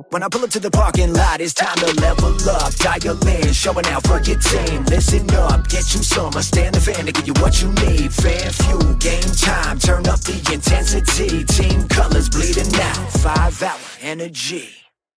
When I pull up to the parking lot, it's time to level up. Dial in, showing out for your team. Listen up, get you some. Stand the fan to give you what you need. Fan fuel, game time, turn up the intensity. Team colors bleeding out, 5-hour energy.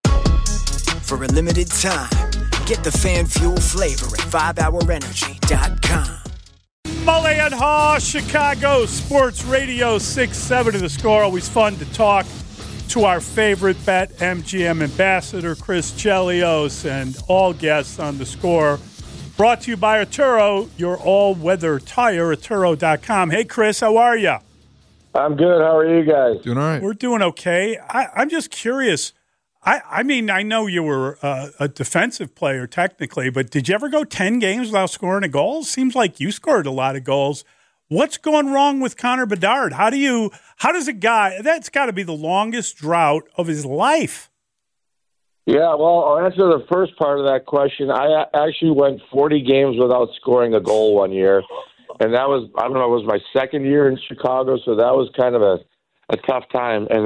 For a limited time, get the fan fuel flavor at 5hourenergy.com. Mully and Haw, Chicago Sports Radio 6-7 to the score. Always fun to talk to our favorite BetMGM ambassador, Chris Chelios, and all guests on the score. Brought to you by Arturo, your all-weather tire, Arturo.com. Hey, Chris, how are you? I'm good. How are you guys? Doing all right. We're doing okay. I'm just curious. I mean, I know you were a defensive player technically, but did you ever go 10 games without scoring a goal? Seems like you scored a lot of goals. What's going wrong with Connor Bedard? How does a guy, that's got to be the longest drought of his life. Yeah, well, I'll answer the first part of that question. I actually went 40 games without scoring a goal one year, and that was, I don't know, it was my second year in Chicago, so that was kind of a tough time. And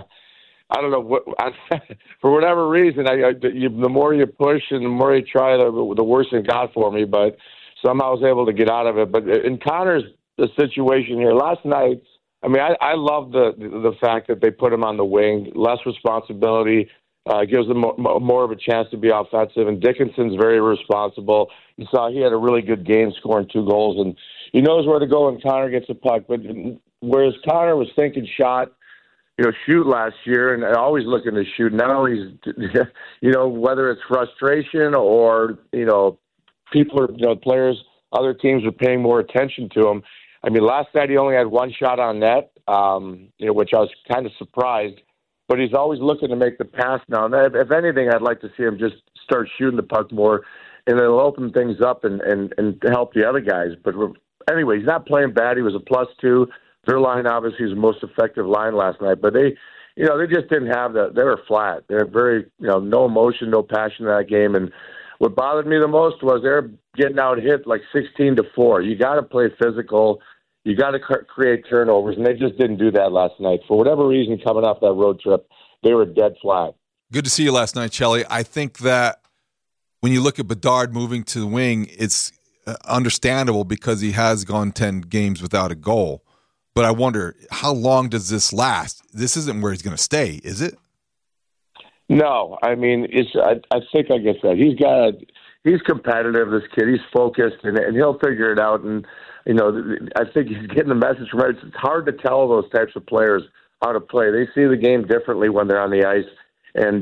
I don't know, for whatever reason, the more you push and the more you try, the worse it got for me, but somehow I was able to get out of it. But in Connor's the situation here last night, I mean, I love the fact that they put him on the wing, less responsibility, gives them more of a chance to be offensive. And Dickinson's very responsible. You saw he had a really good game, scoring 2 goals, and he knows where to go when Connor gets a puck. But whereas Connor was thinking shot, shoot last year, and always looking to shoot. Now he's, whether it's frustration or people are, players, other teams are paying more attention to him. I mean, last night he only had 1 shot on net, which I was kind of surprised. But he's always looking to make the pass now. And if anything, I'd like to see him just start shooting the puck more, and it'll open things up and help the other guys. But anyway, he's not playing bad. He was a +2. Their line obviously was the most effective line last night. But they just didn't have that. They were flat. They're very, no emotion, no passion in that game. And what bothered me the most was they're getting out hit like 16-4. You got to play physical. You got to create turnovers, and they just didn't do that last night. For whatever reason, coming off that road trip, they were dead flat. Good to see you last night, Chelly. I think that when you look at Bedard moving to the wing, it's understandable because he has gone 10 games without a goal. But I wonder, how long does this last? This isn't where he's going to stay, is it? No. I mean, I think, like I said, he's competitive, this kid. He's focused, and he'll figure it out. And I think he's getting the message from it. It's hard to tell those types of players how to play. They see the game differently when they're on the ice. And,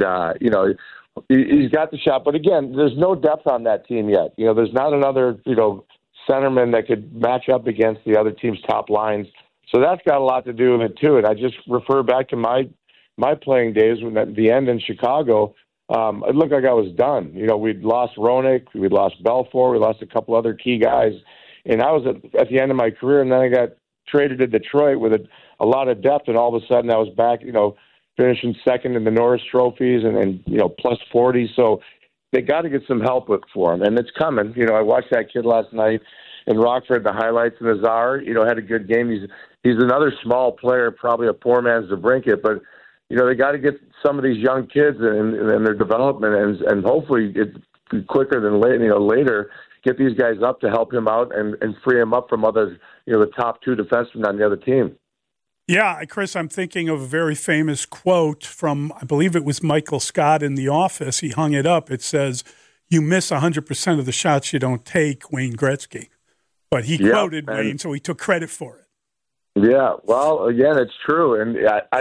he's got the shot. But, again, there's no depth on that team yet. There's not another, centerman that could match up against the other team's top lines. So that's got a lot to do with it, too. And I just refer back to my playing days when at the end in Chicago, it looked like I was done. We'd lost Roenick, we'd lost Belfour, we lost a couple other key guys. And I was at the end of my career, and then I got traded to Detroit with a lot of depth, and all of a sudden I was back, finishing second in the Norris trophies and +40. So they got to get some help for him, and it's coming. I watched that kid last night in Rockford, the highlights, and Azar, had a good game. He's another small player, probably a poor man's DeBrincat, but they got to get some of these young kids and their development, and hopefully it's quicker than later. Get these guys up to help him out and free him up from other, the top 2 defensemen on the other team. Yeah, Chris, I'm thinking of a very famous quote from, I believe it was Michael Scott in The Office. He hung it up. It says, "You miss 100% of the shots you don't take," Wayne Gretzky. But he quoted Wayne, so he took credit for it. Yeah, well, again, it's true, and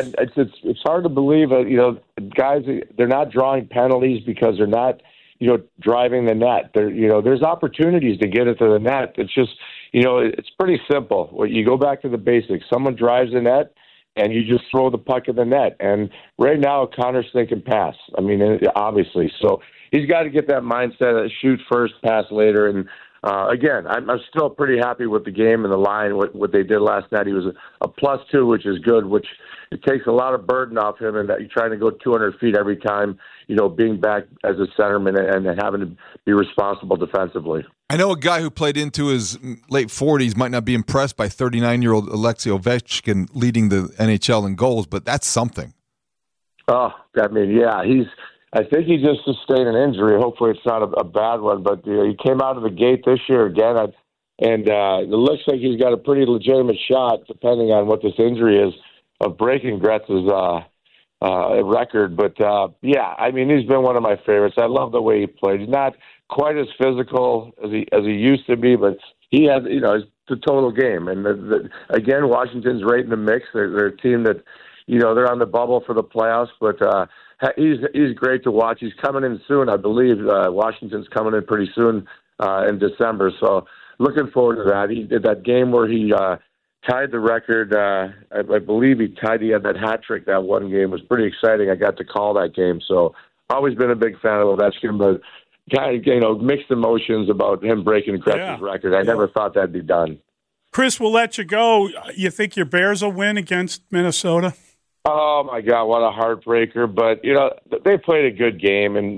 it's hard to believe. Guys, they're not drawing penalties because they're not, driving the net. There's opportunities to get it to the net. It's just, it's pretty simple. You go back to the basics. Someone drives the net, and you just throw the puck in the net. And right now, Connor's thinking pass. I mean, obviously, so he's got to get that mindset of shoot first, pass later, and. Again, I'm still pretty happy with the game and the line, what they did last night. He was a +2, which is good, which it takes a lot of burden off him, and that you're trying to go 200 feet every time, being back as a centerman and having to be responsible defensively. I know a guy who played into his late 40s might not be impressed by 39-year-old Alexei Ovechkin leading the NHL in goals, but that's something. Oh, I mean, yeah, I think he just sustained an injury. Hopefully it's not a bad one, but he came out of the gate this year again, and it looks like he's got a pretty legitimate shot, depending on what this injury is, of breaking Gretz's record. But, yeah, I mean, he's been one of my favorites. I love the way he played. He's not quite as physical as he used to be, but he has, it's the total game. And, again, Washington's right in the mix. They're a team that, they're on the bubble for the playoffs, but he's great to watch. He's coming in soon, I believe. Washington's coming in pretty soon in December. So looking forward to that. He did that game where he tied the record. I believe he had that hat trick that one game. It was pretty exciting. I got to call that game. So always been a big fan of Ovechkin, but kind of, mixed emotions about him breaking Gretz's record. I never thought that'd be done. Chris, we'll let you go. You think your Bears will win against Minnesota? Oh my God, what a heartbreaker! But they played a good game, and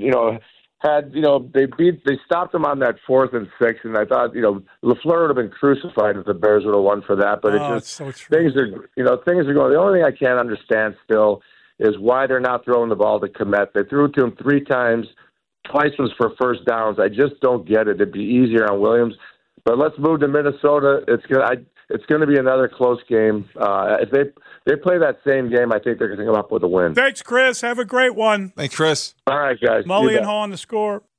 they stopped them on that 4th and 6, and I thought Lafleur would have been crucified if the Bears would have won for that. But it's so true. Things are going. The only thing I can't understand still is why they're not throwing the ball to Kmet. They threw it to him 3 times. Twice was for first downs. I just don't get it. It'd be easier on Williams. But let's move to Minnesota. It's going to be another close game. If they play that same game, I think they're going to come up with a win. Thanks, Chris. Have a great one. Thanks, Chris. All right, guys. Mully and Haw on the Score.